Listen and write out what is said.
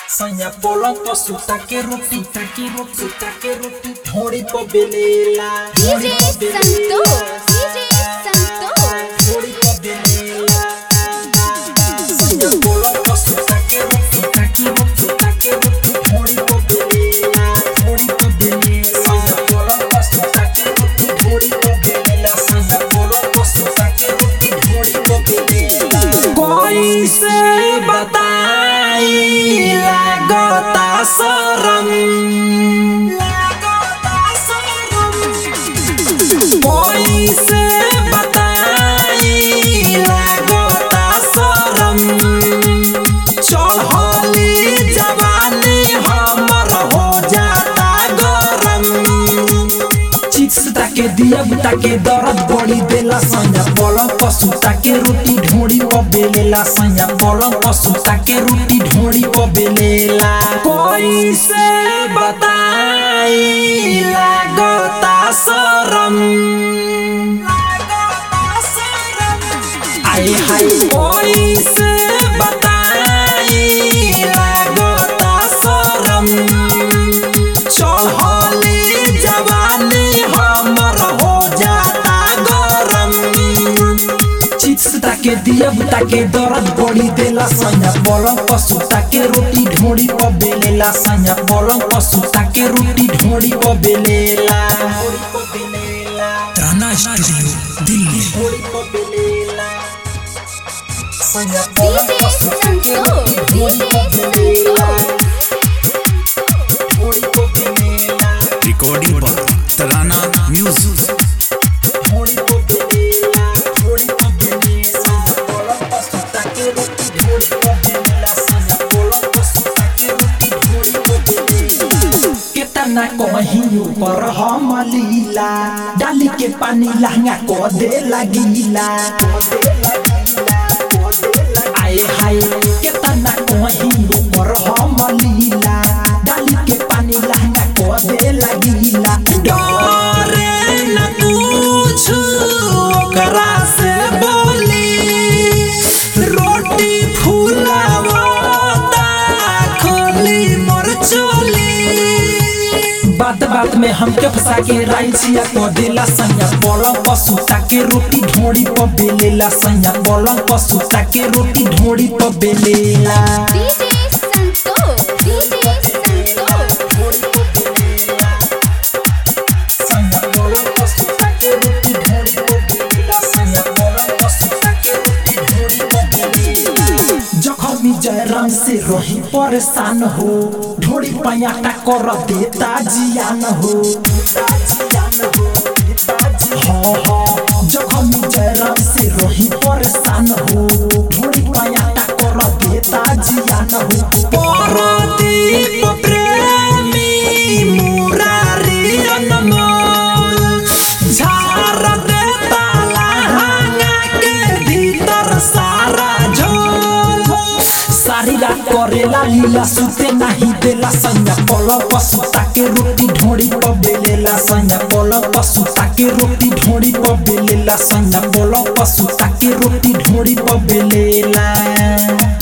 Sanya polong po suta ke roti thodi po belela DJ Santosh thodi po belela Sanya polong po suta ke roti thodi po belela Sanya polong po suta ke roti thodi po belela Sanya polong po suta ke roti thodi po belela कोई से बताई लागता शरम कोई से बताई लागता शरम चढ़ली जवानी हमर हो जाता गरम चिप्स ताके दिया ताके दर्द बड़ी देला सैया पलंग पर सुता के रोटी ढोड़ी पर बेलेला सैया पलंग पर सुता के रोटी ढोड़ी पर बेलेला कोई से बताई लागता शरम आए हाय कोई से बताई लागता शरम चढ़ली जवानी हमर हो जाता गरम चिप्स ताके दिया ताके दर्द बड़ी देला सैया पलंग पर सुता के रोटी ढोड़ी पर बेलेला सैया पलंग पर सुता के रोटी ढोड़ी पर बेलेला तराना स्टूडियो दिल्ली सैया पलंग पर सुता के रोटी ढोड़ी पर बेलेला ढोड़ी पर बेलेला रिकॉर्डिंग पर तराना म्यूजिक ढोड़ी पर बेलेला ढोड़ी पर बेलेला पलंग पर सुता के रोटी ढोड़ी पर बेलेला सैया पलंग पर सुता के रोटी ढोड़ी पर बेलेला केतना कहीं ऊपर हम लीला डाली के पानी लहंगा को दे लगीला आए हाय केतना कहीं ऊपर हम लीला डाली के पानी लहंगा को दे लगीला डरे न कुछ ओकरा से बोली रोटी फुलावता खोली मोर चोली बात बात में हमके फंसा के राइचिया को देला सैया पलंग पर सुता के रोटी ढोड़ी पर बेलेला सैया पलंग पर सुता के रोटी ढोड़ी पर बेलेला DJ Santosh सैया पलंग पर सुता के रोटी ढोड़ी पर बेलेला सैया पलंग पर सुता के रोटी ढोड़ी पर बेलेला जखमी जयराम से रही परेशान हो ढोड़ी पयाटा कर देता जियान हो जखमी जयराम से रही परेशान हो ढोड़ी पयाटा कर देता जियान हो परदीप प्रेमी मुरारी अनमोल झाड़ देता लहंगा के भीतर सारा झोल सारी रात करेला लीला सुते नहीं देला सैया पलंग पर सुता के रोटी ढोड़ी पर बेलेला सैया पलंग पर सुता के रोटी ढोड़ी पर बेलेला सैया पलंग पर सुता के रोटी ढोड़ी पर बेलेला